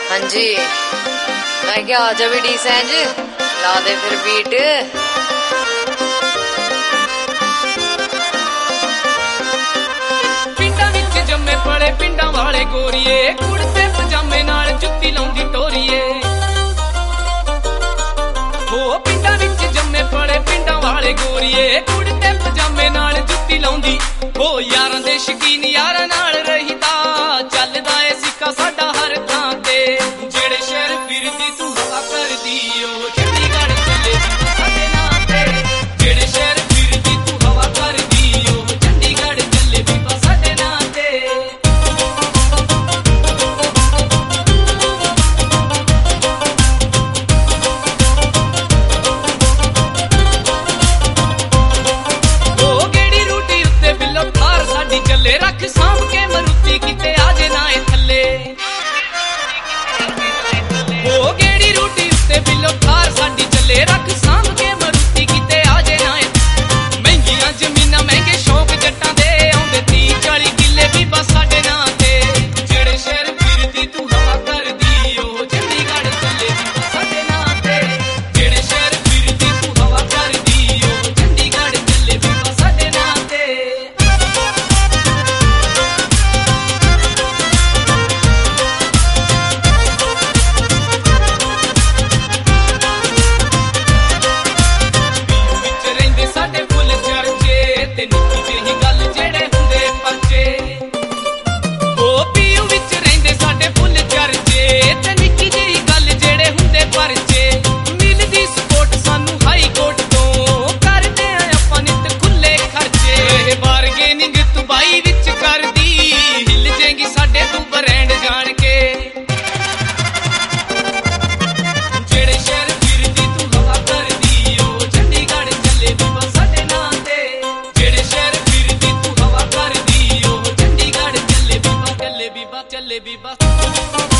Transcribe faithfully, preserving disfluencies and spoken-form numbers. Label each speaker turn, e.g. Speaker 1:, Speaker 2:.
Speaker 1: हाँ जी, मैं क्या आजा भी डी सैंज ला दे फिर बीट।
Speaker 2: पिंडां विच जम्मे पड़े पिंडां वाले गोरीए, कुड़ते पजामे नाल जुत्ती लाउंदी टोरीए। हो पिंडां विच जम्मे पड़े पिंडां वाले गोरीए, कुड़ते पजामे नाल जुत्ती लाउंदी। हो यारां दे शकीन यारां नाल रहीदा, चलदा ए सिक्का साडा हर थां ते। जेड़े शहर फिरदी तू हवा करदी ओ चंडीगढ़ चले साडे नां ते। जेड़े शहर फिरदी तू हवा करदी ओ चंडीगढ़ चले भी साडे नां ते। ओ गेड़ी रूटी उत्ते बिल्लो थार साडी चले, रख सांभ के मरुती किते आजे ना ए थल्ले। ओ गेड़ी रूटी उत्ते बिल्लो थार साडी चले, रख सांभ के मरुती किते आजे ना ए। महंगियां जमीनां महंगे शौक जट्टां दे, आउंदे तीह चाली किले भी बस साडे नां ते। जेड़े शहर फिरदी तू हवा करदी ओ चंडीगढ़ चले भी साडे नां ते। जेड़े शहर फिरदी तू हवा करदी ओ चंडीगढ़ चले भी साडे नां ते। ਵਿੱਚ ਰਹਿੰਦੇ ਸਾਡੇ ਫੁੱਲ ਚਰਚੇ, ਤੇ ਨਿੱਕੀ ਜਿਹੀ ਗੱਲ ਜਿਹੜੇ ਹੁੰਦੇ ਪਰਚੇ। ਉਹ ਪੀਊ ਵਿੱਚ ਰਹਿੰਦੇ ਸਾਡੇ ਫੁੱਲ ਚਰਚੇ, ਤੇ ਨਿੱਕੀ ਜਿਹੀ ਗੱਲ ਜਿਹੜੇ ਹੁੰਦੇ ਪਰਚੇ। ਮਿਲਦੀ ਸਪੋਰਟ ਸਾਨੂੰ ਹਾਈ ਕੋਰਟ ਤੋਂ, ਕਰਦੇ ਆ ਆਪਾਂ ਨਿੱਤ ਖੁੱਲੇ ਖਰਚੇ। ਬਾਰਗੇਨਿੰਗ ਤੂੰ ਬਾਈ ਵਿੱਚ ਕਰਦੀ, ਹਿੱਲ ਜੇਗੀ ਸਾਡੇ ਤੂੰ ਬ੍ਰਾਂਡ ਜਾਣ ਕੇ। ਜਿਹੜੇ ਸ਼ਹਿਰ ਫਿਰਦੀ ਤੂੰ ਹਵਾ ਕਰਦੀ ਓ ਚੰਡੀਗੜ੍ਹ ਚੱਲੇ ਵੀ ਬਸ ਸਾਡੇ ਨਾਂ ਤੇ। ਜਿਹੜੇ ਸ਼ਹਿਰ ਫਿਰਦੀ ਤੂੰ ਹਵਾ ਕਰਦੀ ਓ ਚੰਡੀਗੜ੍ਹ ਚੱਲੇ ਵੀ ਬਸ ਚੱਲੇ ਵੀ ਬਸ ਚੱਲੇ ਵੀ ਬਸ।